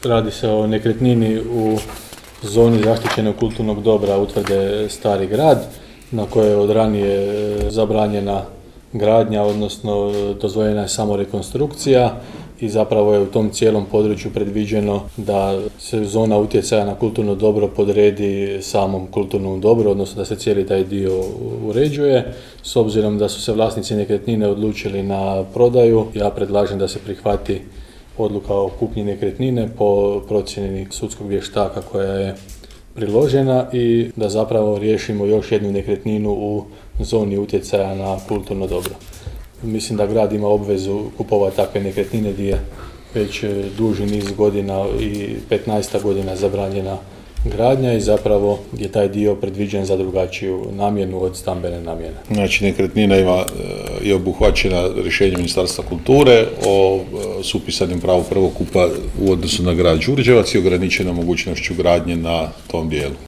Radi se o nekretnini u zoni zaštićenog kulturnog dobra Utvrde Stari grad, na kojoj je od ranije zabranjena gradnja, odnosno dozvoljena je samo rekonstrukcija i zapravo je u tom cijelom području predviđeno da se zona utjecaja na kulturno dobro podredi samom kulturnom dobru, odnosno da se cijeli taj dio uređuje. S obzirom da su se vlasnici nekretnine odlučili na prodaju, ja predlažem da se prihvati odluka o kupnji nekretnine po procjeni sudskog vještaka koja je priložena i da zapravo riješimo još jednu nekretninu u zoni utjecaja na kulturno dobro. Mislim da grad ima obvezu kupovati takve nekretnine gdje je već duži niz godina i 15 godina zabranjena gradnja i zapravo je taj dio predviđen za drugačiju namjenu od stambene namjene. Znači, nekretnina je obuhvaćena rješenjem Ministarstva kulture o supisanim pravu prvokupa u odnosu na grad Đurđevac i ograničenom mogućnošću gradnje na tom dijelu.